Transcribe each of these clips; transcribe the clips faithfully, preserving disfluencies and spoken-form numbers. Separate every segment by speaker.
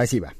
Speaker 1: Спасибо.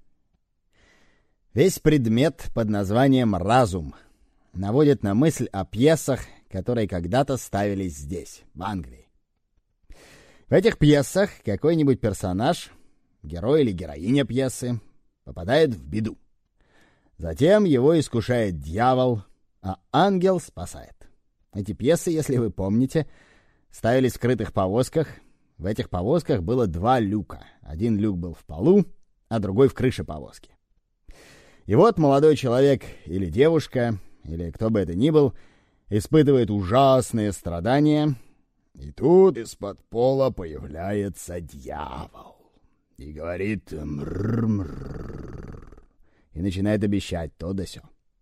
Speaker 1: Весь предмет под названием «разум» наводит на мысль о пьесах, которые когда-то ставились здесь, в Англии. В этих пьесах какой-нибудь персонаж, герой или героиня пьесы, попадает в беду. Затем его искушает дьявол, а ангел спасает. Эти пьесы, если вы помните, ставились в крытых повозках. В этих повозках было два люка. Один люк был в полу, а другой в крыше повозки. И вот молодой человек или девушка, или кто бы это ни был, испытывает ужасные страдания, и тут из-под пола появляется дьявол и говорит «мрррр-мрррр» и начинает обещать то да сё.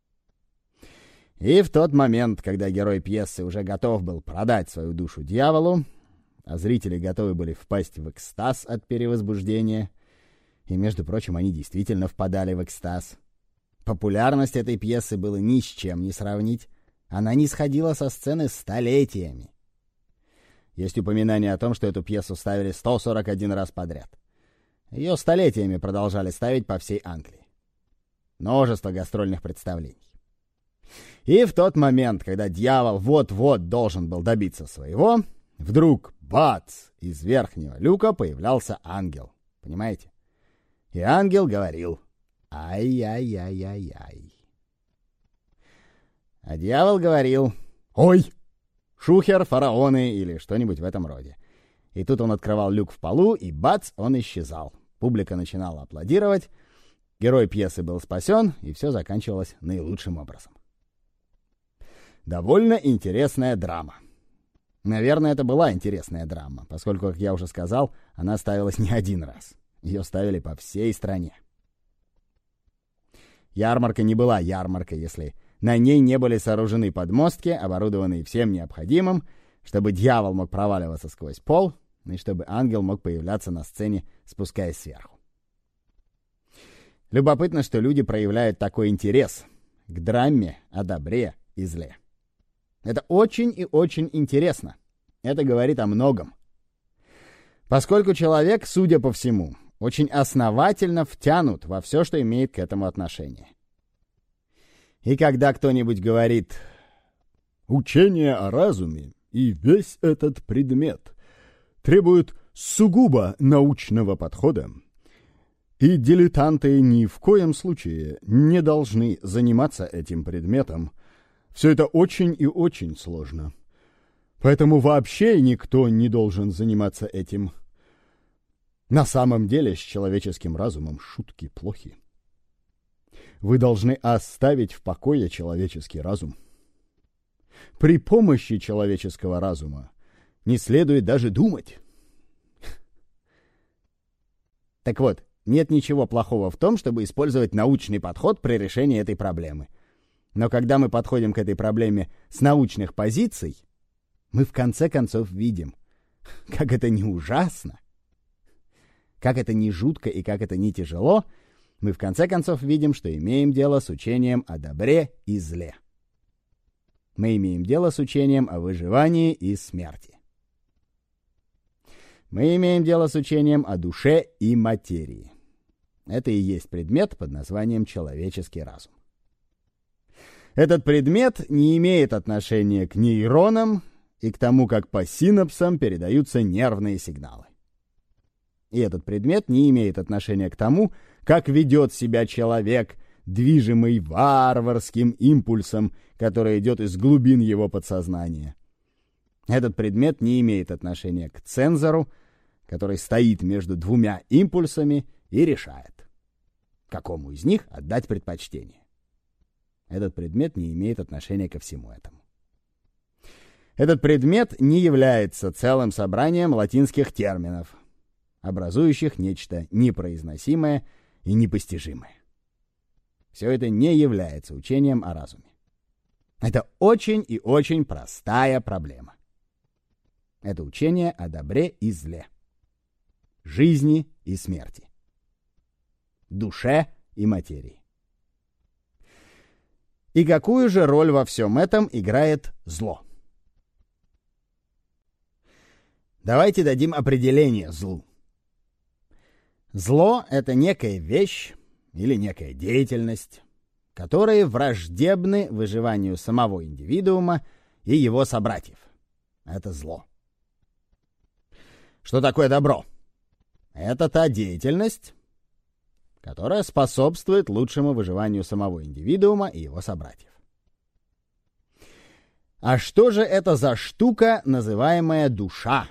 Speaker 1: И в тот момент, когда герой пьесы уже готов был продать свою душу дьяволу, а зрители готовы были впасть в экстаз от перевозбуждения, и, между прочим, они действительно впадали в экстаз, популярность этой пьесы было ни с чем не сравнить. Она не сходила со сцены столетиями. Есть упоминание о том, что эту пьесу ставили сто сорок один раз подряд. Ее столетиями продолжали ставить по всей Англии. Множество гастрольных представлений. И в тот момент, когда дьявол вот-вот должен был добиться своего, вдруг, бац, из верхнего люка появлялся ангел. Понимаете? И ангел говорил «Ай-яй-яй-яй-яй». А дьявол говорил «Ой! Шухер, фараоны» или что-нибудь в этом роде. И тут он открывал люк в полу, и бац, он исчезал. Публика начинала аплодировать, герой пьесы был спасен, и все заканчивалось наилучшим образом. Довольно интересная драма. Наверное, это была интересная драма, поскольку, как я уже сказал, она ставилась не один раз. Ее ставили по всей стране. Ярмарка не была ярмаркой, если на ней не были сооружены подмостки, оборудованные всем необходимым, чтобы дьявол мог проваливаться сквозь пол, и чтобы ангел мог появляться на сцене, спускаясь сверху. Любопытно, что люди проявляют такой интерес к драме о добре и зле. Это очень и очень интересно. Это говорит о многом. Поскольку человек, судя по всему, очень основательно втянут во все, что имеет к этому отношение. И когда кто-нибудь говорит «учение о разуме и весь этот предмет требуют сугубо научного подхода, и дилетанты ни в коем случае не должны заниматься этим предметом, все это очень и очень сложно. Поэтому вообще никто не должен заниматься этим. На самом деле с человеческим разумом шутки плохи. Вы должны оставить в покое человеческий разум. При помощи человеческого разума не следует даже думать». Так вот, нет ничего плохого в том, чтобы использовать научный подход при решении этой проблемы. Но когда мы подходим к этой проблеме с научных позиций, мы в конце концов видим, как это не ужасно, как это не жутко и как это не тяжело, мы в конце концов видим, что имеем дело с учением о добре и зле. Мы имеем дело с учением о выживании и смерти. Мы имеем дело с учением о душе и материи. Это и есть предмет под названием человеческий разум. Этот предмет не имеет отношения к нейронам и к тому, как по синапсам передаются нервные сигналы. И этот предмет не имеет отношения к тому, как ведет себя человек, движимый варварским импульсом, который идет из глубин его подсознания. Этот предмет не имеет отношения к цензору, который стоит между двумя импульсами и решает, какому из них отдать предпочтение. Этот предмет не имеет отношения ко всему этому. Этот предмет не является целым собранием латинских терминов, образующих нечто непроизносимое и непостижимое. Все это не является учением о разуме. Это очень и очень простая проблема. Это учение о добре и зле, жизни и смерти, душе и материи. И какую же роль во всем этом играет зло? Давайте дадим определение злу. Зло — это некая вещь или некая деятельность, которые враждебны выживанию самого индивидуума и его собратьев. Это зло. Что такое добро? Это та деятельность, которая способствует лучшему выживанию самого индивидуума и его собратьев. А что же это за штука, называемая душа?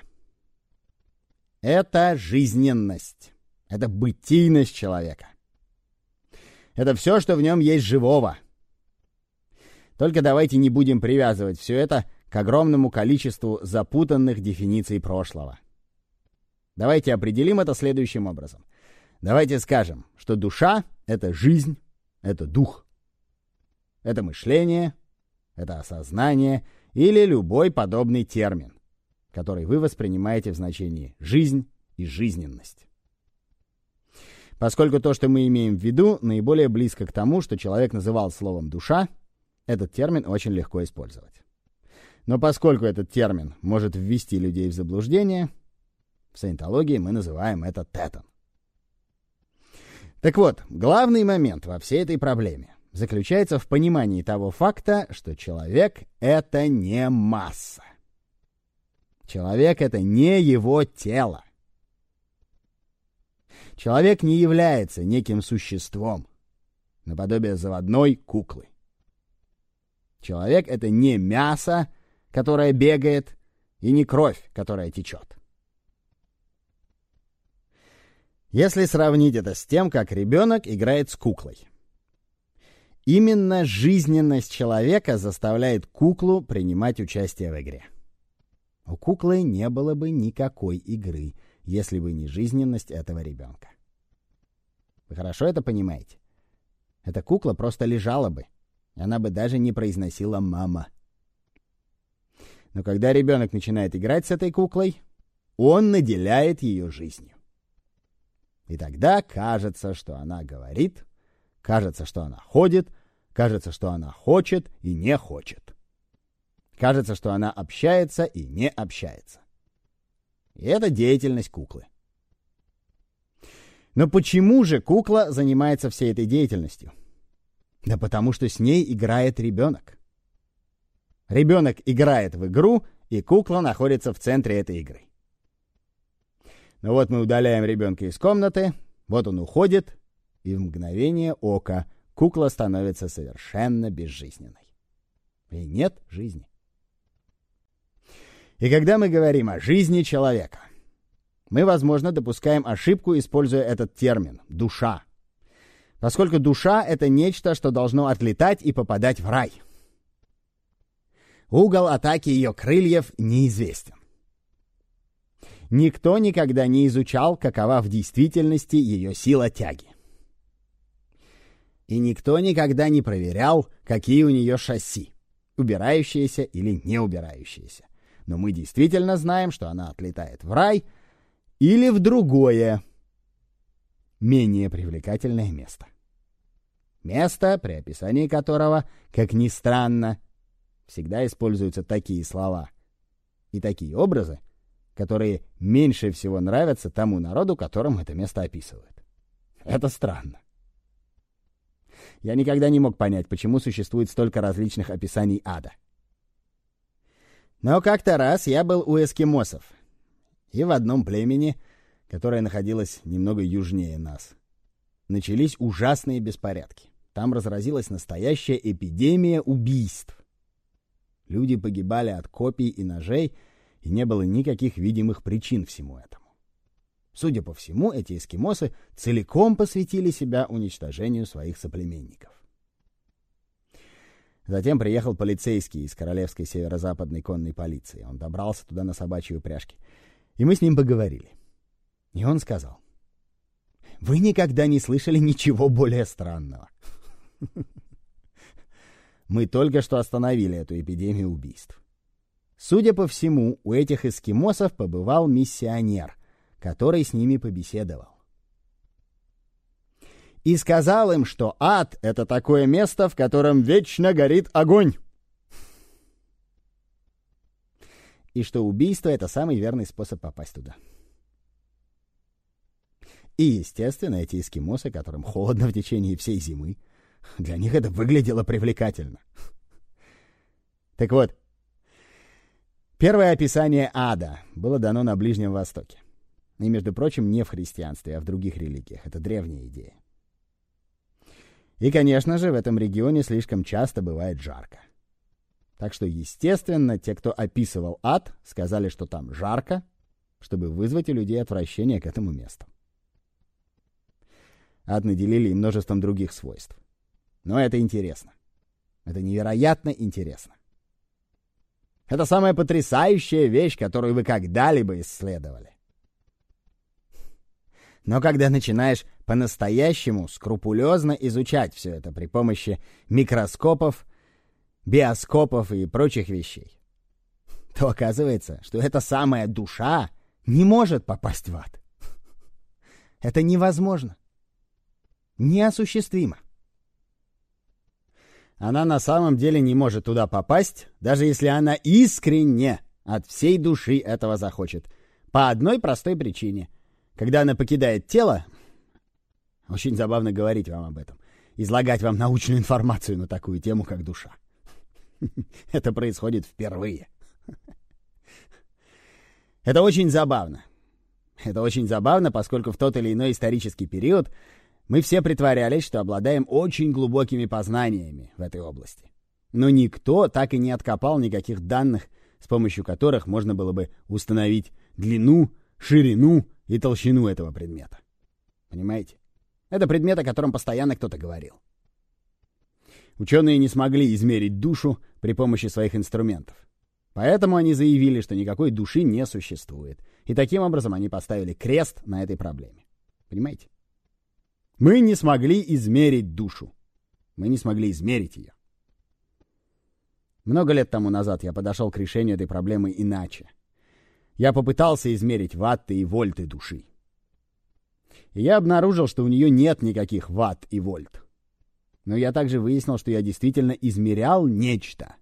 Speaker 1: Это жизненность. Это бытийность человека. Это все, что в нем есть живого. Только давайте не будем привязывать все это к огромному количеству запутанных дефиниций прошлого. Давайте определим это следующим образом. Давайте скажем, что душа — это жизнь, это дух. Это мышление, это осознание или любой подобный термин, который вы воспринимаете в значении «жизнь» и «жизненность». Поскольку то, что мы имеем в виду, наиболее близко к тому, что человек называл словом «душа», этот термин очень легко использовать. Но поскольку этот термин может ввести людей в заблуждение, в саентологии мы называем это тетон. Так вот, главный момент во всей этой проблеме заключается в понимании того факта, что человек — это не масса. Человек — это не его тело. Человек не является неким существом, наподобие заводной куклы. Человек — это не мясо, которое бегает, и не кровь, которая течет. Если сравнить это с тем, как ребенок играет с куклой. Именно жизненность человека заставляет куклу принимать участие в игре. У куклы не было бы никакой игры, если бы не жизненность этого ребенка. Вы хорошо это понимаете? Эта кукла просто лежала бы, и она бы даже не произносила «мама». Но когда ребенок начинает играть с этой куклой, он наделяет ее жизнью. И тогда кажется, что она говорит, кажется, что она ходит, кажется, что она хочет и не хочет. Кажется, что она общается и не общается. И это деятельность куклы. Но почему же кукла занимается всей этой деятельностью? Да потому что с ней играет ребенок. Ребенок играет в игру, и кукла находится в центре этой игры. Но вот мы удаляем ребенка из комнаты, вот он уходит, и в мгновение ока кукла становится совершенно безжизненной. И нет жизни. И когда мы говорим о жизни человека, мы, возможно, допускаем ошибку, используя этот термин «душа». Поскольку душа — это нечто, что должно отлетать и попадать в рай. Угол атаки ее крыльев неизвестен. Никто никогда не изучал, какова в действительности ее сила тяги. И никто никогда не проверял, какие у нее шасси, убирающиеся или не убирающиеся. Но мы действительно знаем, что она отлетает в рай или в другое, менее привлекательное место. Место, при описании которого, как ни странно, всегда используются такие слова и такие образы, которые меньше всего нравятся тому народу, которым это место описывают. Это странно. Я никогда не мог понять, почему существует столько различных описаний ада. Но как-то раз я был у эскимосов, и в одном племени, которое находилось немного южнее нас, начались ужасные беспорядки. Там разразилась настоящая эпидемия убийств. Люди погибали от копий и ножей, и не было никаких видимых причин всему этому. Судя по всему, эти эскимосы целиком посвятили себя уничтожению своих соплеменников. Затем приехал полицейский из Королевской северо-западной конной полиции. Он добрался туда на собачьей упряжке. И мы с ним поговорили. И он сказал: «Вы никогда не слышали ничего более странного. Мы только что остановили эту эпидемию убийств. Судя по всему, у этих эскимосов побывал миссионер, который с ними побеседовал. И сказал им, что ад — это такое место, в котором вечно горит огонь. И что убийство — это самый верный способ попасть туда. И, естественно, эти эскимосы, которым холодно в течение всей зимы, для них это выглядело привлекательно. Так вот, первое описание ада было дано на Ближнем Востоке. И, между прочим, не в христианстве, а в других религиях. Это древняя идея. И, конечно же, в этом регионе слишком часто бывает жарко. Так что, естественно, те, кто описывал ад, сказали, что там жарко, чтобы вызвать у людей отвращение к этому месту. Ад наделили и множеством других свойств. Но это интересно. Это невероятно интересно. Это самая потрясающая вещь, которую вы когда-либо исследовали. Но когда начинаешь по-настоящему скрупулезно изучать все это при помощи микроскопов, биоскопов и прочих вещей, то оказывается, что эта самая душа не может попасть в ад. Это невозможно. Неосуществимо. Она на самом деле не может туда попасть, даже если она искренне от всей души этого захочет. По одной простой причине. Когда она покидает тело, очень забавно говорить вам об этом, излагать вам научную информацию на такую тему, как душа. Это происходит впервые. Это очень забавно. Это очень забавно, поскольку в тот или иной исторический период мы все притворялись, что обладаем очень глубокими познаниями в этой области. Но никто так и не откопал никаких данных, с помощью которых можно было бы установить длину, ширину и толщину этого предмета. Понимаете? Это предмет, о котором постоянно кто-то говорил. Ученые не смогли измерить душу при помощи своих инструментов. Поэтому они заявили, что никакой души не существует. И таким образом они поставили крест на этой проблеме. Понимаете? Мы не смогли измерить душу. Мы не смогли измерить ее. Много лет тому назад я подошел к решению этой проблемы иначе. Я попытался измерить ватты и вольты души. И я обнаружил, что у нее нет никаких ватт и вольт. Но я также выяснил, что я действительно измерял нечто.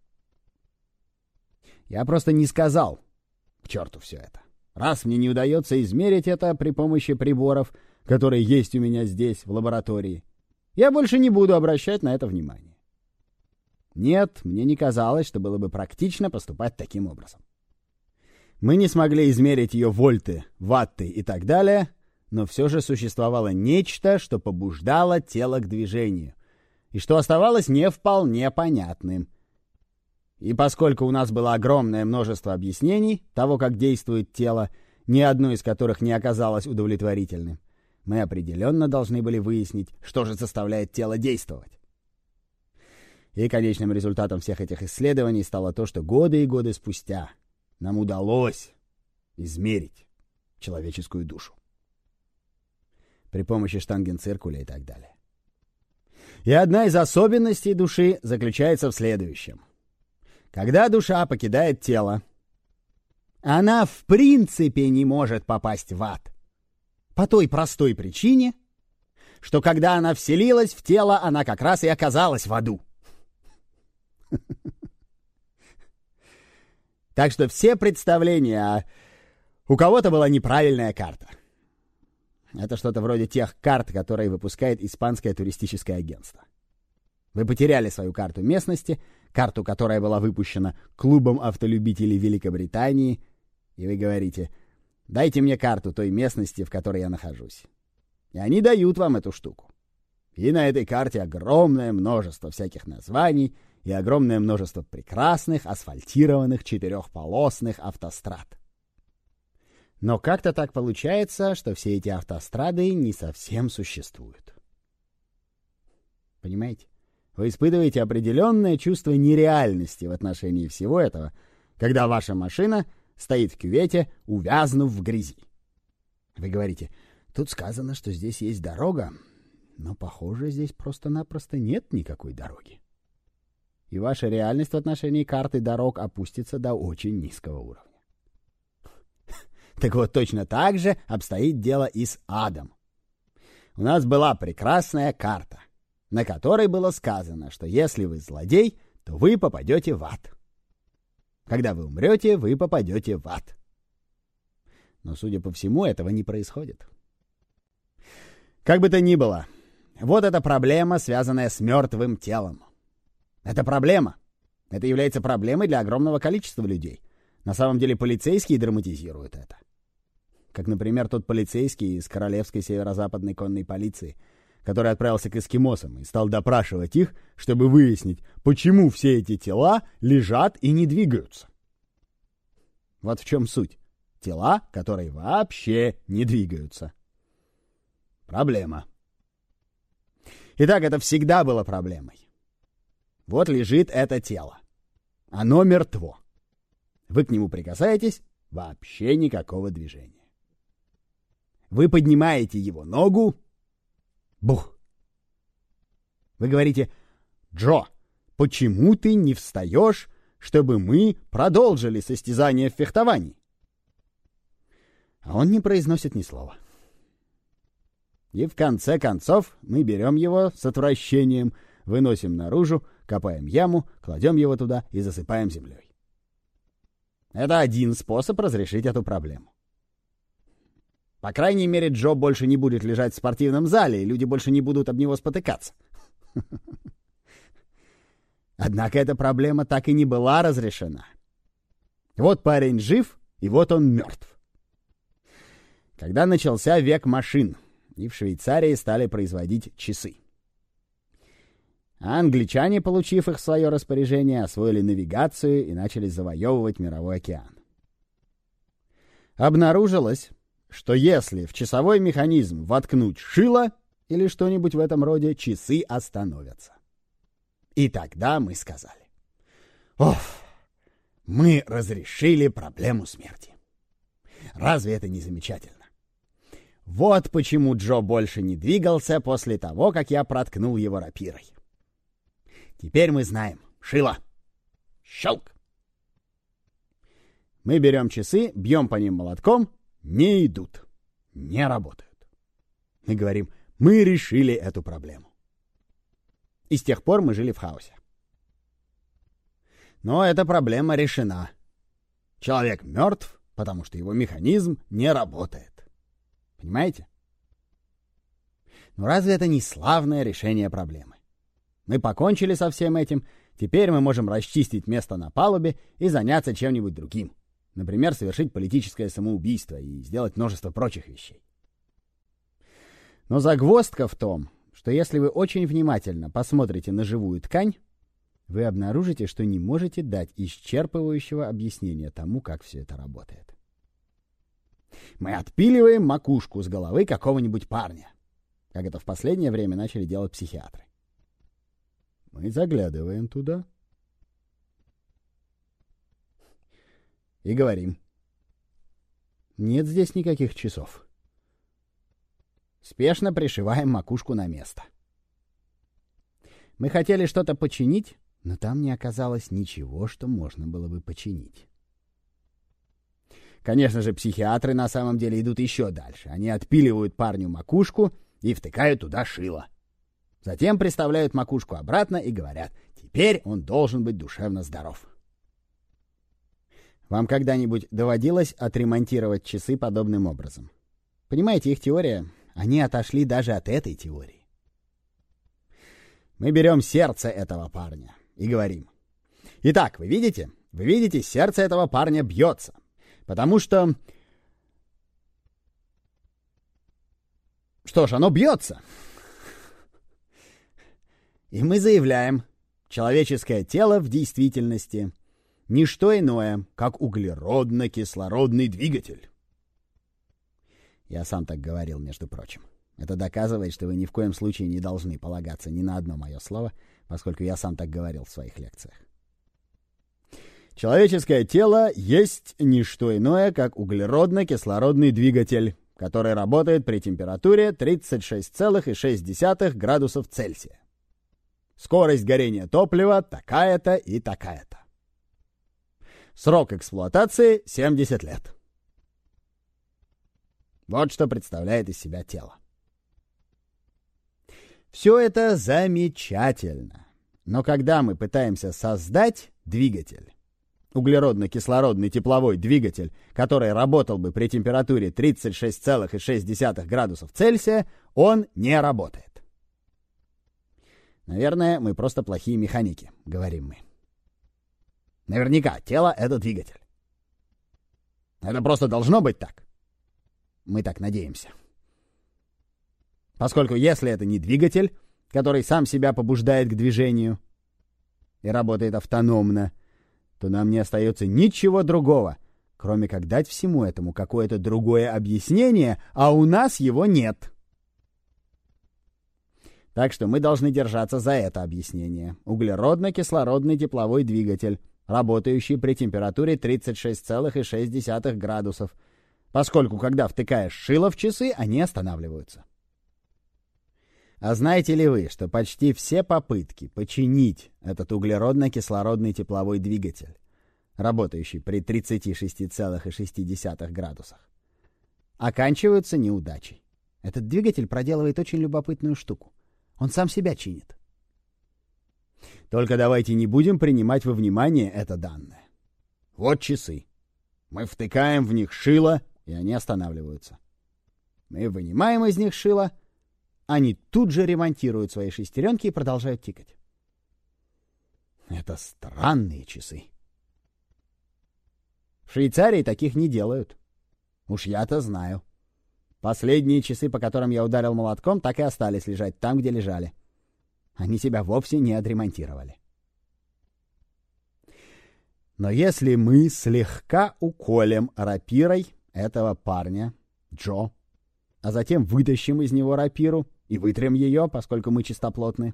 Speaker 1: Я просто не сказал, к черту все это. Раз мне не удается измерить это при помощи приборов, которые есть у меня здесь, в лаборатории, я больше не буду обращать на это внимание. Нет, мне не казалось, что было бы практично поступать таким образом. Мы не смогли измерить ее вольты, ватты и так далее, но все же существовало нечто, что побуждало тело к движению, и что оставалось не вполне понятным. И поскольку у нас было огромное множество объяснений того, как действует тело, ни одно из которых не оказалось удовлетворительным, мы определенно должны были выяснить, что же заставляет тело действовать. И конечным результатом всех этих исследований стало то, что годы и годы спустя нам удалось измерить человеческую душу при помощи штангенциркуля и так далее. И одна из особенностей души заключается в следующем. Когда душа покидает тело, она в принципе не может попасть в ад. По той простой причине, что когда она вселилась в тело, она как раз и оказалась в аду. Так что все представления... У кого-то была неправильная карта. Это что-то вроде тех карт, которые выпускает испанское туристическое агентство. Вы потеряли свою карту местности, карту, которая была выпущена клубом автолюбителей Великобритании, и вы говорите: «Дайте мне карту той местности, в которой я нахожусь». И они дают вам эту штуку. И на этой карте огромное множество всяких названий и огромное множество прекрасных асфальтированных четырехполосных автострад. Но как-то так получается, что все эти автострады не совсем существуют. Понимаете? Вы испытываете определенное чувство нереальности в отношении всего этого, когда ваша машина стоит в кювете, увязнув в грязи. Вы говорите: тут сказано, что здесь есть дорога, но, похоже, здесь просто-напросто нет никакой дороги. И ваша реальность в отношении карты дорог опустится до очень низкого уровня. Так вот, точно так же обстоит дело и с адом. У нас была прекрасная карта, на которой было сказано, что если вы злодей, то вы попадете в ад. Когда вы умрете, вы попадете в ад. Но, судя по всему, этого не происходит. Как бы то ни было, вот эта проблема, связанная с мертвым телом. Это проблема. Это является проблемой для огромного количества людей. На самом деле полицейские драматизируют это. Как, например, тот полицейский из Королевской северо-западной конной полиции, который отправился к эскимосам и стал допрашивать их, чтобы выяснить, почему все эти тела лежат и не двигаются. Вот в чем суть. Тела, которые вообще не двигаются. Проблема. Итак, это всегда было проблемой. Вот лежит это тело. Оно мертво. Вы к нему прикасаетесь, вообще никакого движения. Вы поднимаете его ногу, бух. Вы говорите: «Джо, почему ты не встаешь, чтобы мы продолжили состязание в фехтовании?» А он не произносит ни слова. И в конце концов мы берем его с отвращением, выносим наружу, копаем яму, кладем его туда и засыпаем землей. Это один способ разрешить эту проблему. По крайней мере, Джо больше не будет лежать в спортивном зале, и люди больше не будут об него спотыкаться. Однако эта проблема так и не была разрешена. Вот парень жив, и вот он мертв. Когда начался век машин, и в Швейцарии стали производить часы. А англичане, получив их в свое распоряжение, освоили навигацию и начали завоевывать мировой океан. Обнаружилось, что если в часовой механизм воткнуть шило или что-нибудь в этом роде, часы остановятся. И тогда мы сказали: «Оф, мы разрешили проблему смерти». Разве это не замечательно? Вот почему Джо больше не двигался после того, как я проткнул его рапирой. Теперь мы знаем. Шило. Щелк. Мы берем часы, бьем по ним молотком. Не идут. Не работают. Мы говорим: мы решили эту проблему. И с тех пор мы жили в хаосе. Но эта проблема решена. Человек мертв, потому что его механизм не работает. Понимаете? Но разве это не славное решение проблемы? Мы покончили со всем этим, теперь мы можем расчистить место на палубе и заняться чем-нибудь другим. Например, совершить политическое самоубийство и сделать множество прочих вещей. Но загвоздка в том, что если вы очень внимательно посмотрите на живую ткань, вы обнаружите, что не можете дать исчерпывающего объяснения тому, как все это работает. Мы отпиливаем макушку с головы какого-нибудь парня, как это в последнее время начали делать психиатры. Мы заглядываем туда и говорим: нет здесь никаких часов. Спешно пришиваем макушку на место. Мы хотели что-то починить, но там не оказалось ничего, что можно было бы починить. Конечно же, психиатры на самом деле идут еще дальше. Они отпиливают парню макушку и втыкают туда шило. Затем приставляют макушку обратно и говорят: теперь он должен быть душевно здоров. Вам когда-нибудь доводилось отремонтировать часы подобным образом? Понимаете, их теория, они отошли даже от этой теории. Мы берем сердце этого парня и говорим: итак, вы видите? Вы видите, сердце этого парня бьется. Потому что... Что ж, оно бьется. И мы заявляем: человеческое тело в действительности не что иное, как углеродно-кислородный двигатель. Я сам так говорил, между прочим. Это доказывает, что вы ни в коем случае не должны полагаться ни на одно мое слово, поскольку я сам так говорил в своих лекциях. Человеческое тело есть не что иное, как углеродно-кислородный двигатель, который работает при температуре тридцать шесть целых шесть десятых градусов Цельсия. Скорость горения топлива такая-то и такая-то. Срок эксплуатации семьдесят лет. Вот что представляет из себя тело. Все это замечательно. Но когда мы пытаемся создать двигатель, углеродно-кислородный тепловой двигатель, который работал бы при температуре тридцать шесть целых шесть десятых градусов Цельсия, он не работает. Наверное, мы просто плохие механики, говорим мы. Наверняка тело — это двигатель. Это просто должно быть так. Мы так надеемся. Поскольку если это не двигатель, который сам себя побуждает к движению и работает автономно, то нам не остается ничего другого, кроме как дать всему этому какое-то другое объяснение, а у нас его нет. Так что мы должны держаться за это объяснение. Углеродно-кислородный тепловой двигатель, работающий при температуре тридцать шесть целых шесть десятых градусов, поскольку, когда втыкаешь шило в часы, они останавливаются. А знаете ли вы, что почти все попытки починить этот углеродно-кислородный тепловой двигатель, работающий при тридцати шести целых шести десятых градусах, оканчиваются неудачей? Этот двигатель проделывает очень любопытную штуку. Он сам себя чинит. Только давайте не будем принимать во внимание это данное. Вот часы. Мы втыкаем в них шило, и они останавливаются. Мы вынимаем из них шило, они тут же ремонтируют свои шестеренки и продолжают тикать. Это странные часы. В Швейцарии таких не делают. Уж я-то знаю. Последние часы, по которым я ударил молотком, так и остались лежать там, где лежали. Они себя вовсе не отремонтировали. Но если мы слегка уколем рапирой этого парня, Джо, а затем вытащим из него рапиру и вытрем ее, поскольку мы чистоплотны,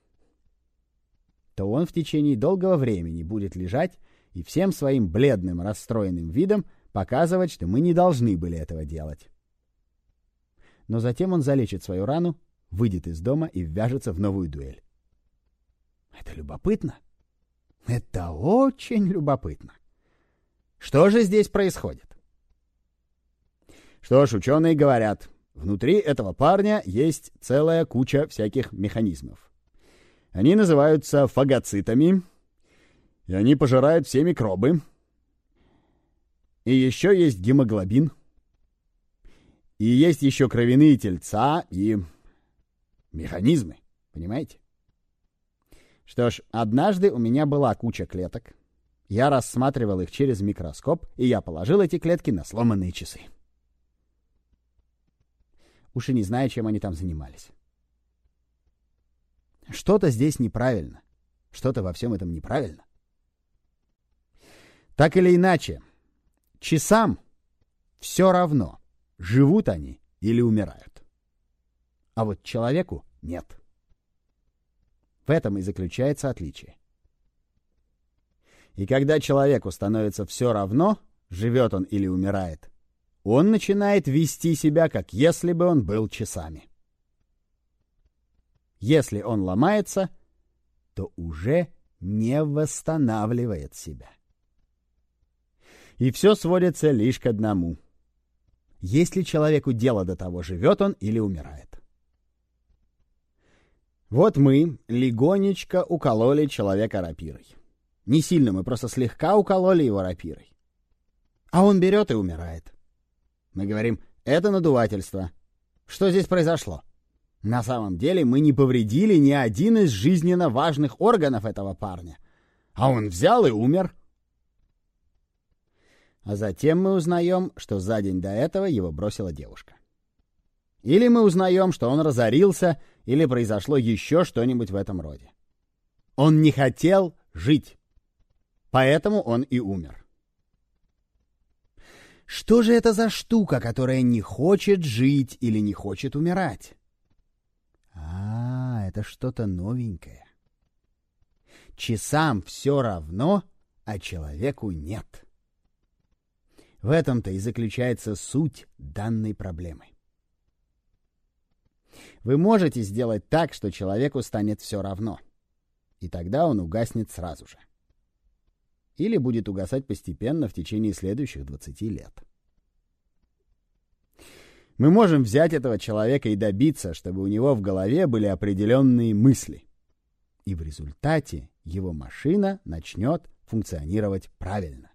Speaker 1: то он в течение долгого времени будет лежать и всем своим бледным, расстроенным видом показывать, что мы не должны были этого делать. Но затем он залечит свою рану, выйдет из дома и ввяжется в новую дуэль. Это любопытно. Это очень любопытно. Что же здесь происходит? Что ж, ученые говорят, внутри этого парня есть целая куча всяких механизмов. Они называются фагоцитами, и они пожирают все микробы. И еще есть гемоглобин. И есть еще кровяные тельца и механизмы, понимаете? Что ж, однажды у меня была куча клеток. Я рассматривал их через микроскоп, и я положил эти клетки на сломанные часы. Уж и не знаю, чем они там занимались. Что-то здесь неправильно. Что-то во всем этом неправильно. Так или иначе, часам все равно, живут они или умирают. А вот человеку нет. В этом и заключается отличие. И когда человеку становится все равно, живет он или умирает, он начинает вести себя, как если бы он был часами. Если он ломается, то уже не восстанавливает себя. И все сводится лишь к одному. Есть ли человеку дело до того, живет он или умирает? Вот мы легонечко укололи человека рапирой. Не сильно, мы просто слегка укололи его рапирой. А он берет и умирает. Мы говорим, это надувательство. Что здесь произошло? На самом деле мы не повредили ни один из жизненно важных органов этого парня. А он взял и умер. А затем мы узнаем, что за день до этого его бросила девушка. Или мы узнаем, что он разорился, или произошло еще что-нибудь в этом роде. Он не хотел жить, поэтому он и умер. Что же это за штука, которая не хочет жить или не хочет умирать? А, это что-то новенькое. Часам все равно, а человеку нет. В этом-то и заключается суть данной проблемы. Вы можете сделать так, что человеку станет все равно, и тогда он угаснет сразу же. Или будет угасать постепенно в течение следующих двадцати лет. Мы можем взять этого человека и добиться, чтобы у него в голове были определенные мысли. И в результате его машина начнет функционировать правильно.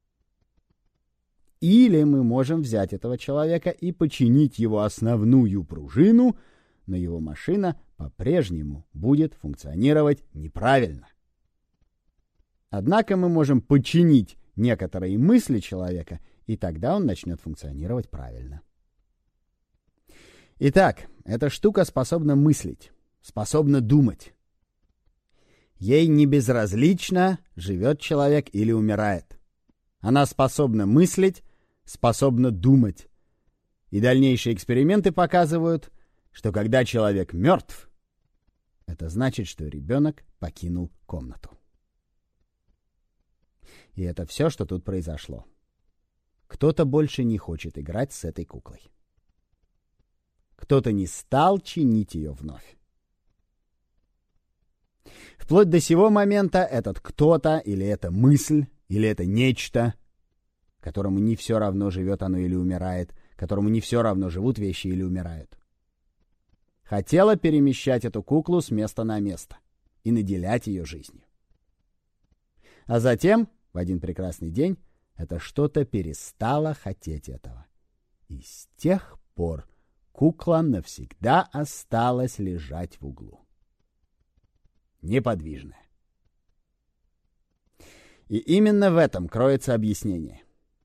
Speaker 1: Или мы можем взять этого человека и починить его основную пружину, но его машина по-прежнему будет функционировать неправильно. Однако мы можем починить некоторые мысли человека, и тогда он начнет функционировать правильно. Итак, эта штука способна мыслить, способна думать. Ей не безразлично, живет человек или умирает. Она способна мыслить, способна думать. И дальнейшие эксперименты показывают, что когда человек мертв, это значит, что ребенок покинул комнату. И это все, что тут произошло. Кто-то больше не хочет играть с этой куклой. Кто-то не стал чинить ее вновь. Вплоть до сего момента этот кто-то, или эта мысль, или это нечто, которому не все равно, живет оно или умирает, которому не все равно, живут вещи или умирают, хотела перемещать эту куклу с места на место и наделять ее жизнью. А затем, в один прекрасный день, это что-то перестало хотеть этого. И с тех пор кукла навсегда осталась лежать в углу. Неподвижная. И именно в этом кроется объяснение.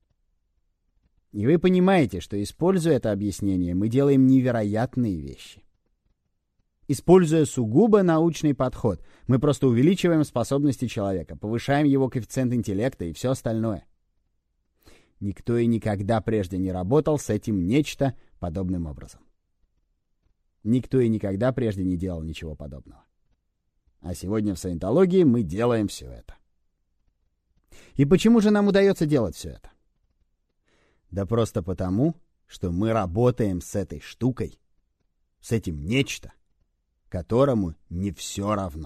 Speaker 1: И вы понимаете, что, используя это объяснение, мы делаем невероятные вещи. Используя сугубо научный подход, мы просто увеличиваем способности человека, повышаем его коэффициент интеллекта и все остальное. Никто и никогда прежде не работал с этим нечто подобным образом. Никто и никогда прежде не делал ничего подобного. А сегодня в саентологии мы делаем все это. И почему же нам удается делать все это? Да просто потому, что мы работаем с этой штукой, с этим нечто, которому не все равно.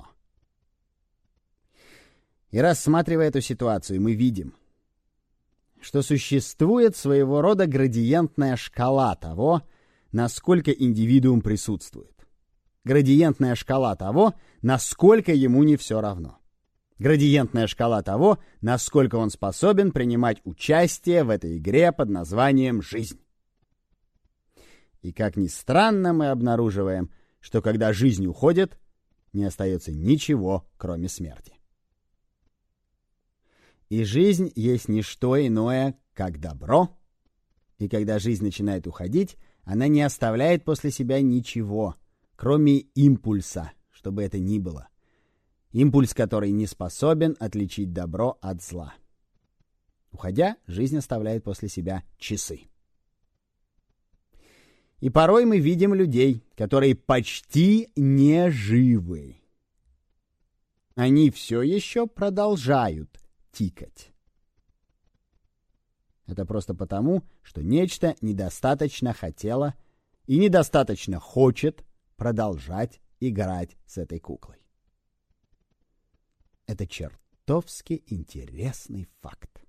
Speaker 1: И рассматривая эту ситуацию, мы видим, что существует своего рода градиентная шкала того, насколько индивидуум присутствует. Градиентная шкала того, насколько ему не все равно. Градиентная шкала того, насколько он способен принимать участие в этой игре под названием «жизнь». И как ни странно, мы обнаруживаем, что когда жизнь уходит, не остается ничего, кроме смерти. И жизнь есть не что иное, как добро. И когда жизнь начинает уходить, она не оставляет после себя ничего, кроме импульса, что бы это ни было. Импульс, который не способен отличить добро от зла. Уходя, жизнь оставляет после себя часы. И порой мы видим людей, которые почти не живы. Они все еще продолжают тикать. Это просто потому, что нечто недостаточно хотело и недостаточно хочет продолжать играть с этой куклой. Это чертовски интересный факт.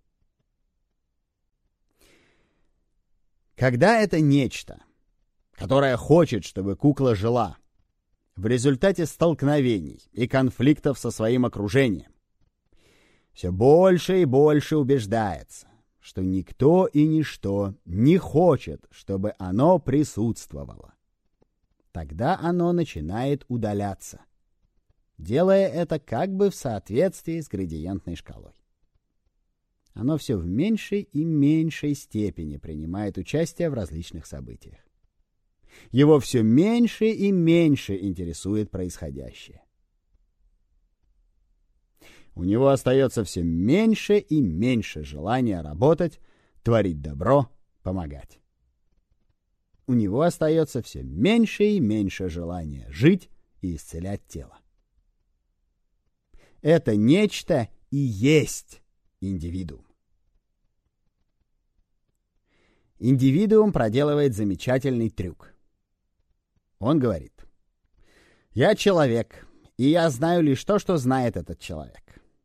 Speaker 1: Когда это нечто, которое хочет, чтобы кукла жила, в результате столкновений и конфликтов со своим окружением, все больше и больше убеждается, что никто и ничто не хочет, чтобы оно присутствовало, тогда оно начинает удаляться, делая это как бы в соответствии с градиентной шкалой. Оно все в меньшей и меньшей степени принимает участие в различных событиях. Его все меньше и меньше интересует происходящее. У него остается все меньше и меньше желания работать, творить добро, помогать. У него остается все меньше и меньше желания жить и исцелять тело. Это нечто и есть индивидуум. Индивидуум проделывает замечательный трюк. Он говорит: «Я человек, и я знаю лишь то, что знает этот человек.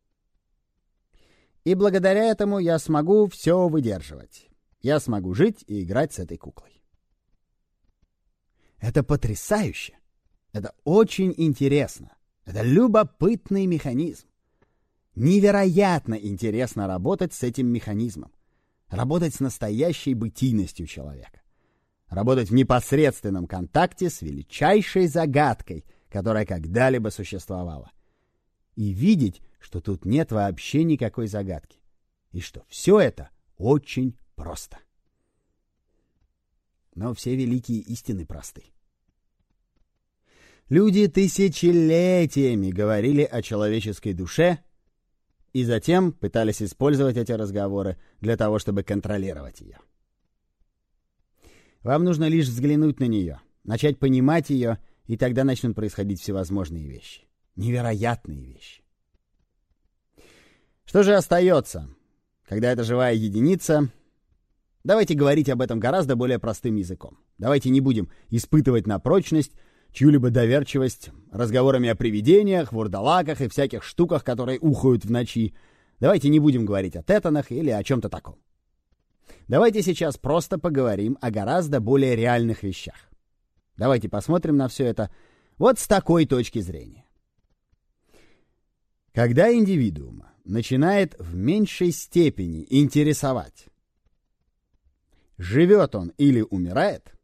Speaker 1: И благодаря этому я смогу все выдерживать. Я смогу жить и играть с этой куклой». Это потрясающе. Это очень интересно. Это любопытный механизм. Невероятно интересно работать с этим механизмом. Работать с настоящей бытийностью человека. Работать в непосредственном контакте с величайшей загадкой, которая когда-либо существовала. И видеть, что тут нет вообще никакой загадки. И что все это очень просто. Но все великие истины просты. Люди тысячелетиями говорили о человеческой душе и затем пытались использовать эти разговоры для того, чтобы контролировать ее. Вам нужно лишь взглянуть на нее, начать понимать ее, и тогда начнут происходить всевозможные вещи. Невероятные вещи. Что же остается, когда это живая единица? Давайте говорить об этом гораздо более простым языком. Давайте не будем испытывать на прочность чью-либо доверчивость разговорами о привидениях, вурдалаках и всяких штуках, которые ухают в ночи. Давайте не будем говорить о тетанах или о чем-то таком. Давайте сейчас просто поговорим о гораздо более реальных вещах. Давайте посмотрим на все это вот с такой точки зрения. Когда индивидуум начинает в меньшей степени интересовать, живет он или умирает,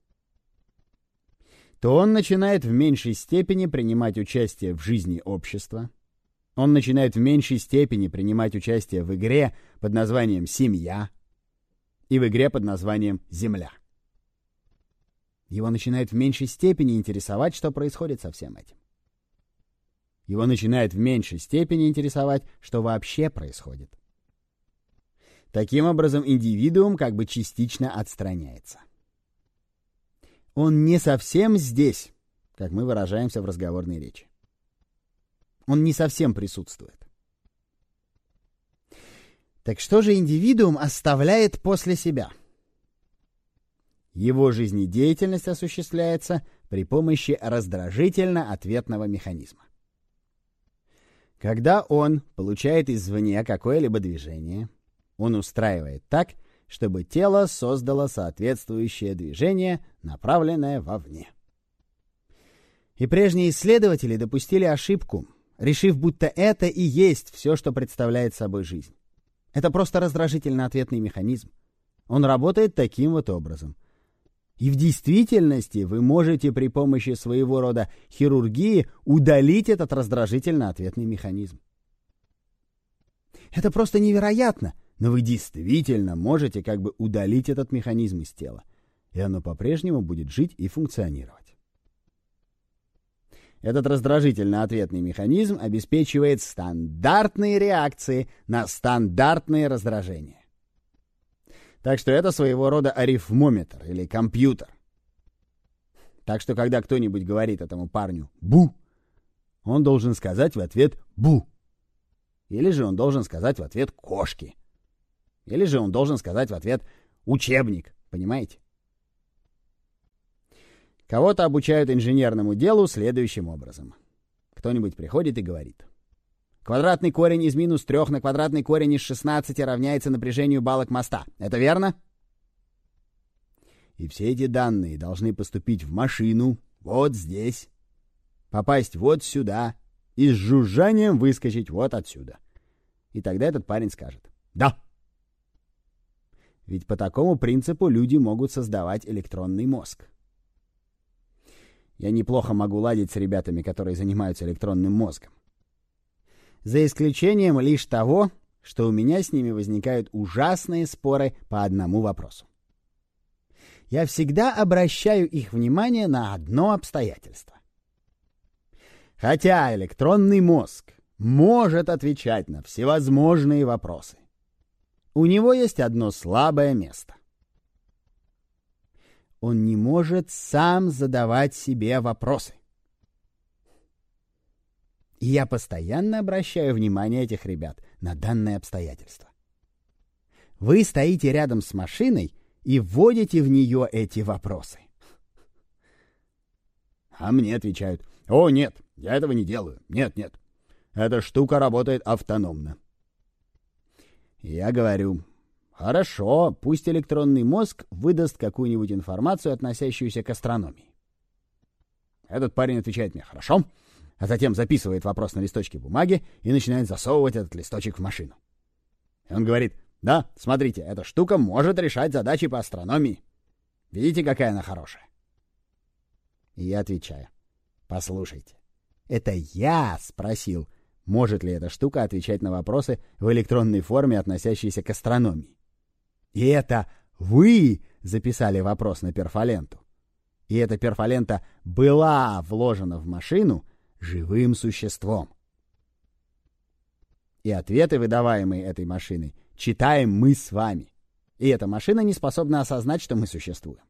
Speaker 1: то он начинает в меньшей степени принимать участие в жизни общества, он начинает в меньшей степени принимать участие в игре под названием «Семья» и в игре под названием «Земля». Его начинает в меньшей степени интересовать, что происходит со всем этим. Его начинает в меньшей степени интересовать, что вообще происходит. Таким образом, индивидуум как бы частично отстраняется. Он не совсем здесь, как мы выражаемся в разговорной речи. Он не совсем присутствует. Так что же индивидуум оставляет после себя? Его жизнедеятельность осуществляется при помощи раздражительно-ответного механизма. Когда он получает извне какое-либо движение, он устраивает так, чтобы тело создало соответствующее движение, направленное вовне. И прежние исследователи допустили ошибку, решив, будто это и есть все, что представляет собой жизнь. Это просто раздражительно-ответный механизм. Он работает таким вот образом. И в действительности вы можете при помощи своего рода хирургии удалить этот раздражительно-ответный механизм. Это просто невероятно, но вы действительно можете как бы удалить этот механизм из тела, и оно по-прежнему будет жить и функционировать. Этот раздражительно-ответный механизм обеспечивает стандартные реакции на стандартные раздражения. Так что это своего рода арифмометр или компьютер. Так что когда кто-нибудь говорит этому парню «бу», он должен сказать в ответ «бу». Или же он должен сказать в ответ «кошки». Или же он должен сказать в ответ «учебник». Понимаете? Кого-то обучают инженерному делу следующим образом. Кто-нибудь приходит и говорит: квадратный корень из минус трех на квадратный корень из шестнадцати равняется напряжению балок моста. Это верно? И все эти данные должны поступить в машину вот здесь, попасть вот сюда и с жужжанием выскочить вот отсюда. И тогда этот парень скажет «да». Ведь по такому принципу люди могут создавать электронный мозг. Я неплохо могу ладить с ребятами, которые занимаются электронным мозгом. За исключением лишь того, что у меня с ними возникают ужасные споры по одному вопросу. Я всегда обращаю их внимание на одно обстоятельство. Хотя электронный мозг может отвечать на всевозможные вопросы, у него есть одно слабое место. Он не может сам задавать себе вопросы. И я постоянно обращаю внимание этих ребят на данное обстоятельство. Вы стоите рядом с машиной и вводите в нее эти вопросы. А мне отвечают: «О, нет, я этого не делаю. Нет, нет. Эта штука работает автономно». И я говорю: «Хорошо, пусть электронный мозг выдаст какую-нибудь информацию, относящуюся к астрономии». Этот парень отвечает мне: «Хорошо, а затем записывает вопрос на листочке бумаги и начинает засовывать этот листочек в машину. И он говорит: «Да, смотрите, эта штука может решать задачи по астрономии. Видите, какая она хорошая?» И я отвечаю: «Послушайте, это я спросил, может ли эта штука отвечать на вопросы в электронной форме, относящиеся к астрономии. И это вы записали вопрос на перфоленту. И эта перфолента была вложена в машину живым существом. И ответы, выдаваемые этой машиной, читаем мы с вами. И эта машина не способна осознать, что мы существуем».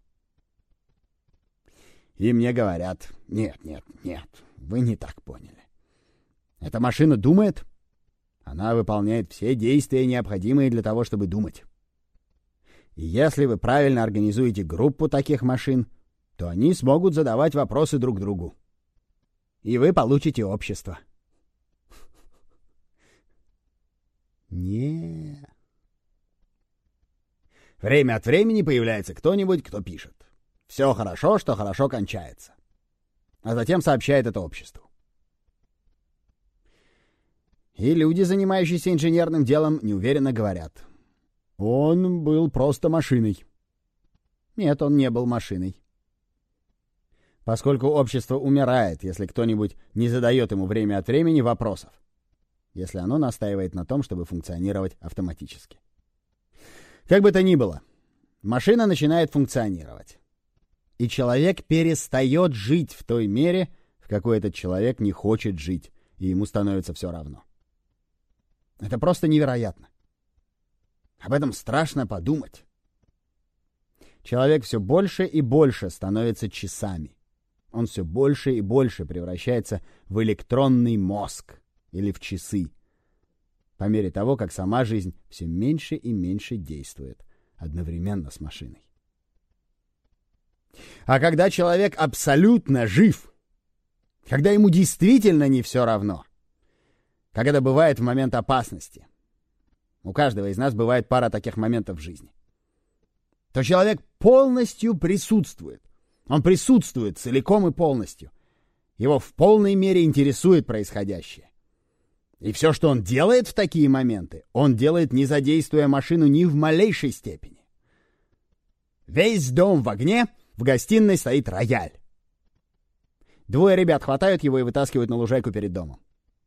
Speaker 1: И мне говорят: «Нет, нет, нет, вы не так поняли. Эта машина думает, она выполняет все действия, необходимые для того, чтобы думать. И если вы правильно организуете группу таких машин, то они смогут задавать вопросы друг другу. И вы получите общество». Не. Время от времени появляется кто-нибудь, кто пишет: «Все хорошо, что хорошо кончается». А затем сообщает это обществу. И люди, занимающиеся инженерным делом, неуверенно говорят: «Он был просто машиной». Нет, он не был машиной. Поскольку общество умирает, если кто-нибудь не задает ему время от времени вопросов, если оно настаивает на том, чтобы функционировать автоматически. Как бы то ни было, машина начинает функционировать. И человек перестает жить в той мере, в какой этот человек не хочет жить, и ему становится все равно. Это просто невероятно. Об этом страшно подумать. Человек все больше и больше становится часами. Он все больше и больше превращается в электронный мозг или в часы, по мере того, как сама жизнь все меньше и меньше действует одновременно с машиной. А когда человек абсолютно жив, когда ему действительно не все равно, как это бывает в момент опасности, у каждого из нас бывает пара таких моментов в жизни, то человек полностью присутствует. Он присутствует целиком и полностью. Его в полной мере интересует происходящее. И все, что он делает в такие моменты, он делает, не задействуя машину ни в малейшей степени. Весь дом в огне, в гостиной стоит рояль. Двое ребят хватают его и вытаскивают на лужайку перед домом.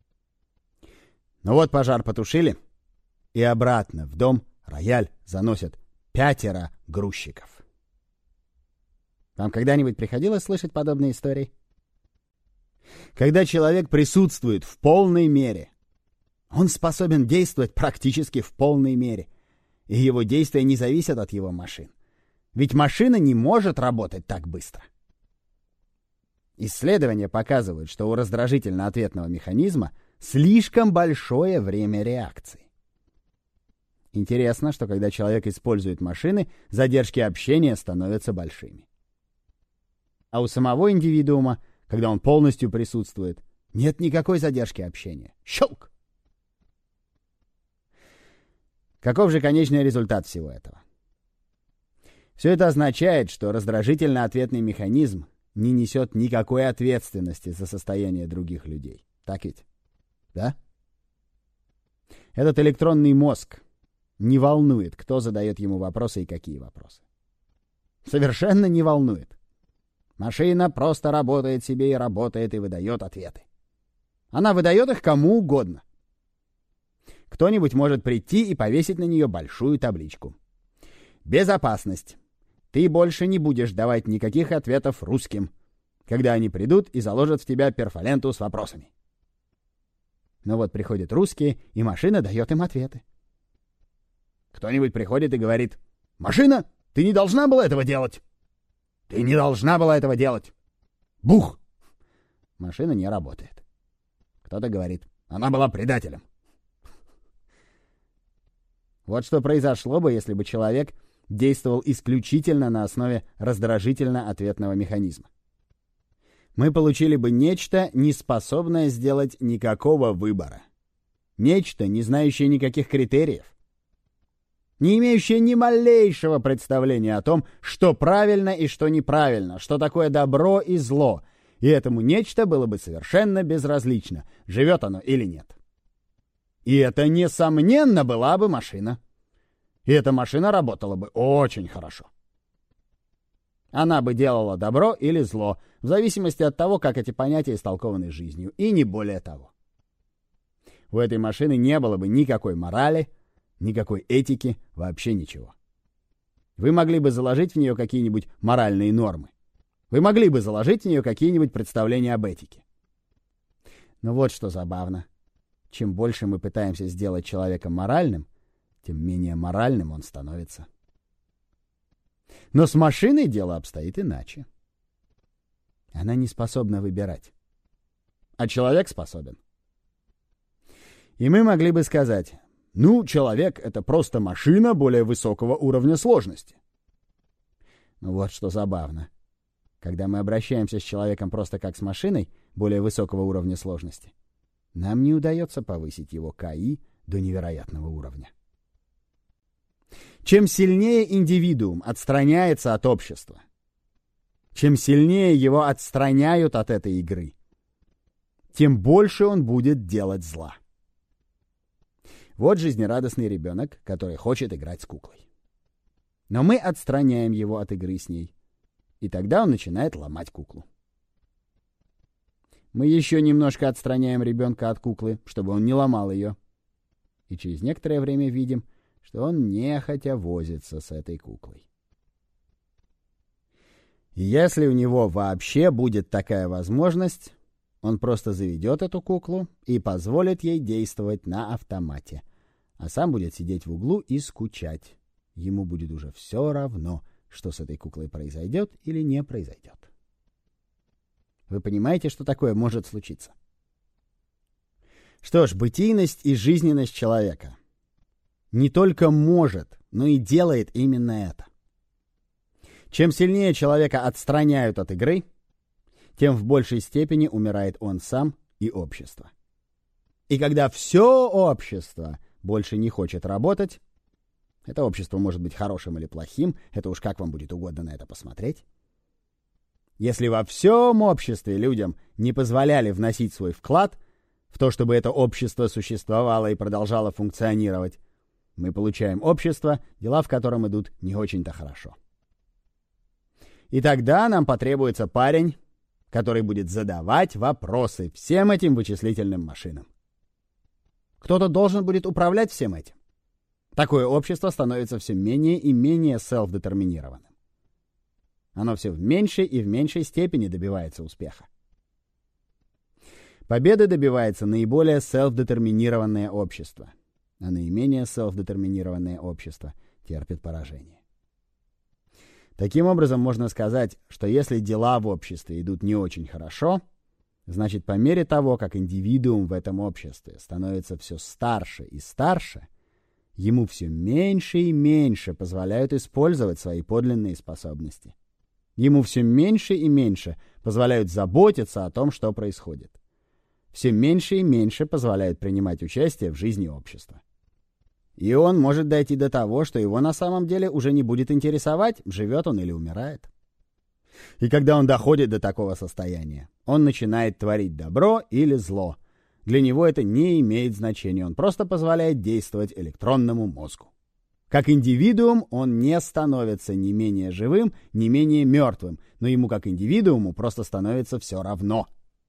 Speaker 1: Ну вот пожар потушили, и обратно в дом рояль заносят пятеро грузчиков. Вам когда-нибудь приходилось слышать подобные истории? Когда человек присутствует в полной мере, он способен действовать практически в полной мере, и его действия не зависят от его машин. Ведь машина не может работать так быстро. Исследования показывают, что у раздражительно-ответного механизма слишком большое время реакции. Интересно, что когда человек использует машины, задержки общения становятся большими. А у самого индивидуума, когда он полностью присутствует, нет никакой задержки общения. Щелк! Каков же конечный результат всего этого? Все это означает, что раздражительно-ответный механизм не несет никакой ответственности за состояние других людей. Так ведь? Да? Этот электронный мозг не волнует, кто задает ему вопросы и какие вопросы. Совершенно не волнует. Машина просто работает себе и работает и выдает ответы. Она выдает их кому угодно. Кто-нибудь может прийти и повесить на нее большую табличку: «Безопасность. Ты больше не будешь давать никаких ответов русским, когда они придут и заложат в тебя перфоленту с вопросами». Но вот приходят русские, и машина дает им ответы. Кто-нибудь приходит и говорит: «Машина, ты не должна была этого делать! Ты не должна была этого делать!» Бух! Машина не работает. Кто-то говорит: «Она была предателем». Вот что произошло бы, если бы человек действовал исключительно на основе раздражительно-ответного механизма. Мы получили бы нечто, не способное сделать никакого выбора. Нечто, не знающее никаких критериев. Не имеющее ни малейшего представления о том, что правильно и что неправильно, что такое добро и зло, И этому нечто было бы совершенно безразлично, живет оно или нет. И это, несомненно, была бы машина. И эта машина работала бы очень хорошо. Она бы делала добро или зло, в зависимости от того, как эти понятия истолкованы жизнью, и не более того. У этой машины не было бы никакой морали, никакой этики, вообще ничего. Вы могли бы заложить в нее какие-нибудь моральные нормы. Вы могли бы заложить в нее какие-нибудь представления об этике. Но вот что забавно. Чем больше мы пытаемся сделать человека моральным, тем менее моральным он становится. Но с машиной дело обстоит иначе. Она не способна выбирать. А человек способен. И мы могли бы сказать, ну, человек — это просто машина более высокого уровня сложности. Но вот что забавно. Когда мы обращаемся с человеком просто как с машиной более высокого уровня сложности, нам не удается повысить его КИ до невероятного уровня. Чем сильнее индивидуум отстраняется от общества, чем сильнее его отстраняют от этой игры, тем больше он будет делать зла. Вот жизнерадостный ребенок, который хочет играть с куклой. Но мы отстраняем его от игры с ней, и тогда он начинает ломать куклу. Мы еще немножко отстраняем ребенка от куклы, чтобы он не ломал ее, и через некоторое время видим, что он нехотя возится с этой куклой. И если у него вообще будет такая возможность, он просто заведет эту куклу и позволит ей действовать на автомате, а сам будет сидеть в углу и скучать. Ему будет уже все равно, что с этой куклой произойдет или не произойдет. Вы понимаете, что такое может случиться? Что ж, бытийность и жизненность человека не только может, но и делает именно это. Чем сильнее человека отстраняют от игры, тем в большей степени умирает он сам и общество. И когда все общество больше не хочет работать, это общество может быть хорошим или плохим, это уж как вам будет угодно на это посмотреть. Если во всем обществе людям не позволяли вносить свой вклад в то, чтобы это общество существовало и продолжало функционировать, мы получаем общество, дела в котором идут не очень-то хорошо. И тогда нам потребуется парень, который будет задавать вопросы всем этим вычислительным машинам. Кто-то должен будет управлять всем этим. Такое общество становится все менее и менее селф-детерминированным. Оно все в меньшей и в меньшей степени добивается успеха. Победы добивается наиболее селф-детерминированное общество, а наименее селф-детерминированное общество терпит поражение. Таким образом, можно сказать, что если дела в обществе идут не очень хорошо, значит, по мере того, как индивидуум в этом обществе становится все старше и старше, ему все меньше и меньше позволяют использовать свои подлинные способности. Ему все меньше и меньше позволяют заботиться о том, что происходит. Все меньше и меньше позволяют принимать участие в жизни общества. И он может дойти до того, что его на самом деле уже не будет интересовать, живет он или умирает. И когда он доходит до такого состояния, он начинает творить добро или зло. Для него это не имеет значения, он просто позволяет действовать электронному мозгу. Как индивидуум он не становится ни менее живым, ни менее мертвым, но ему как индивидууму просто становится все равно.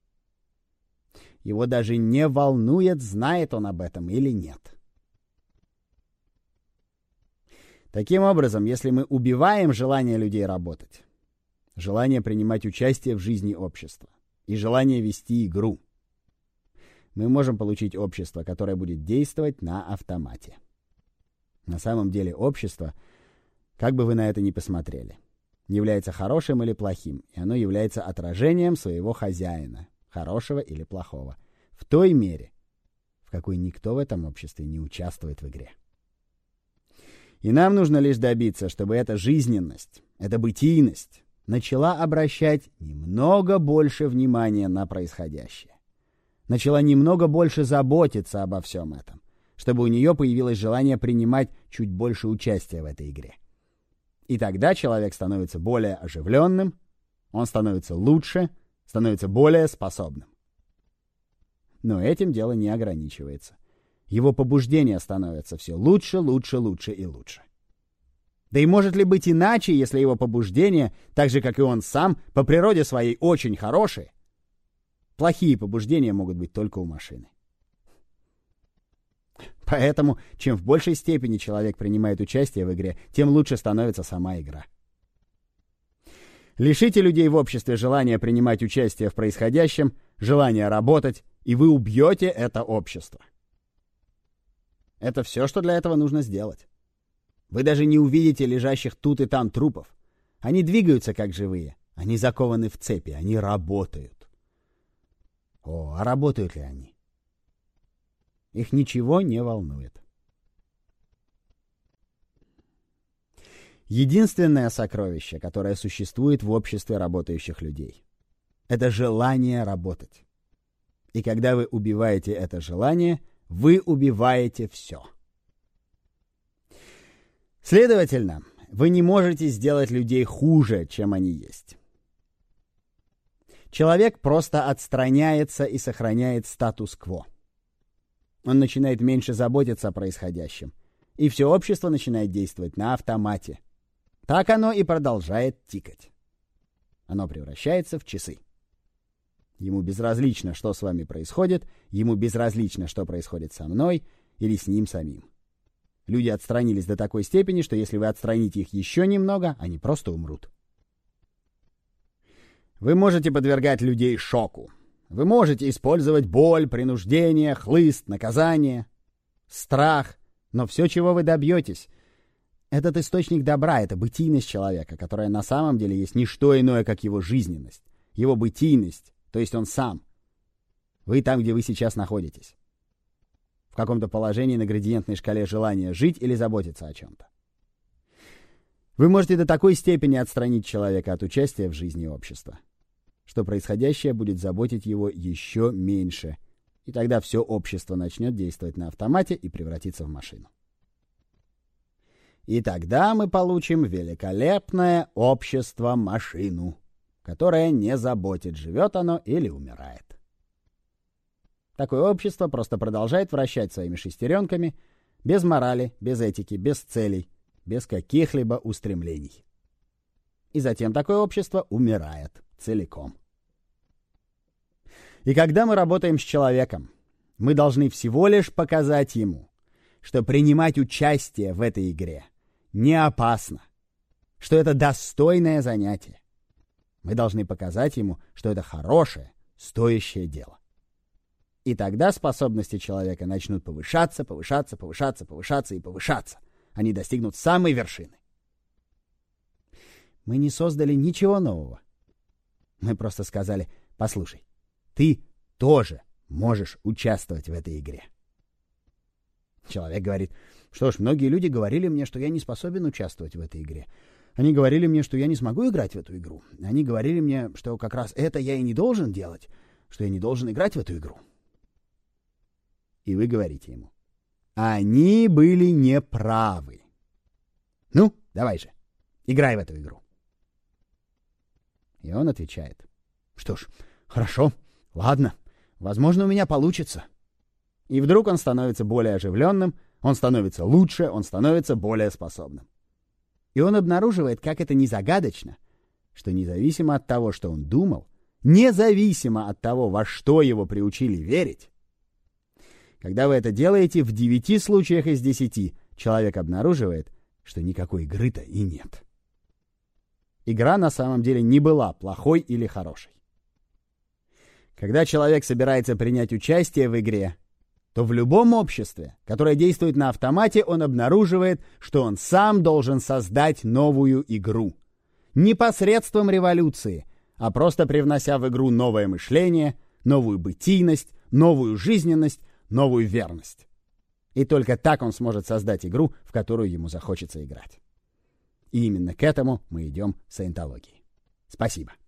Speaker 1: Его даже не волнует, знает он об этом или нет. Таким образом, если мы убиваем желание людей работать, желание принимать участие в жизни общества и желание вести игру, мы можем получить общество, которое будет действовать на автомате. На самом деле общество, как бы вы на это ни посмотрели, является хорошим или плохим, и оно является отражением своего хозяина, хорошего или плохого, в той мере, в какой никто в этом обществе не участвует в игре. И нам нужно лишь добиться, чтобы эта жизненность, эта бытийность начала обращать немного больше внимания на происходящее, начала немного больше заботиться обо всем этом, чтобы у нее появилось желание принимать чуть больше участия в этой игре. И тогда человек становится более оживленным, он становится лучше, становится более способным. Но этим дело не ограничивается. Его побуждения становятся все лучше, лучше, лучше и лучше. Да и может ли быть иначе, если его побуждения, так же как и он сам, по природе своей очень хорошие? Плохие побуждения могут быть только у машины. Поэтому, чем в большей степени человек принимает участие в игре, тем лучше становится сама игра. Лишите людей в обществе желания принимать участие в происходящем, желания работать, и вы убьете это общество. Это все, что для этого нужно сделать. Вы даже не увидите лежащих тут и там трупов. Они двигаются как живые. Они закованы в цепи. Они работают. О, а работают ли они? Их ничего не волнует. Единственное сокровище, которое существует в обществе работающих людей, это желание работать. И когда вы убиваете это желание, вы убиваете все. Следовательно, вы не можете сделать людей хуже, чем они есть. Человек просто отстраняется и сохраняет статус-кво. Он начинает меньше заботиться о происходящем, и все общество начинает действовать на автомате. Так оно и продолжает тикать. Оно превращается в часы. Ему безразлично, что с вами происходит, ему безразлично, что происходит со мной или с ним самим. Люди отстранились до такой степени, что если вы отстраните их еще немного, они просто умрут. Вы можете подвергать людей шоку. Вы можете использовать боль, принуждение, хлыст, наказание, страх. Но все, чего вы добьетесь, этот источник добра, это бытийность человека, которая на самом деле есть не что иное, как его жизненность, его бытийность, то есть он сам. Вы там, где вы сейчас находитесь. В каком-то положении на градиентной шкале желания жить или заботиться о чем-то. Вы можете до такой степени отстранить человека от участия в жизни общества, что происходящее будет заботить его еще меньше, и тогда все общество начнет действовать на автомате и превратиться в машину. И тогда мы получим великолепное общество-машину, которое не заботит, живет оно или умирает. Такое общество просто продолжает вращать своими шестеренками, без морали, без этики, без целей, без каких-либо устремлений. И затем такое общество умирает целиком. И когда мы работаем с человеком, мы должны всего лишь показать ему, что принимать участие в этой игре не опасно, что это достойное занятие. Мы должны показать ему, что это хорошее, стоящее дело. И тогда способности человека начнут повышаться, повышаться, повышаться, повышаться и повышаться. Они достигнут самой вершины. Мы не создали ничего нового. Мы просто сказали: послушай, ты тоже можешь участвовать в этой игре. Человек говорит: что ж, многие люди говорили мне, что я не способен участвовать в этой игре. Они говорили мне, что я не смогу играть в эту игру. Они говорили мне, что как раз это я и не должен делать, что я не должен играть в эту игру. И вы говорите ему: они были неправы. Ну, давай же, играй в эту игру. И он отвечает: что ж, хорошо, ладно, возможно, у меня получится. И вдруг он становится более оживленным, он становится лучше, он становится более способным. И он обнаруживает, как это незагадочно, что независимо от того, что он думал, независимо от того, во что его приучили верить, когда вы это делаете, в девяти случаях из десяти человек обнаруживает, что никакой игры-то и нет. Игра на самом деле не была плохой или хорошей. Когда человек собирается принять участие в игре, то в любом обществе, которое действует на автомате, он обнаруживает, что он сам должен создать новую игру. Не посредством революции, а просто привнося в игру новое мышление, новую бытийность, новую жизненность, новую верность. И только так он сможет создать игру, в которую ему захочется играть. И именно к этому мы идем в саентологии. Спасибо.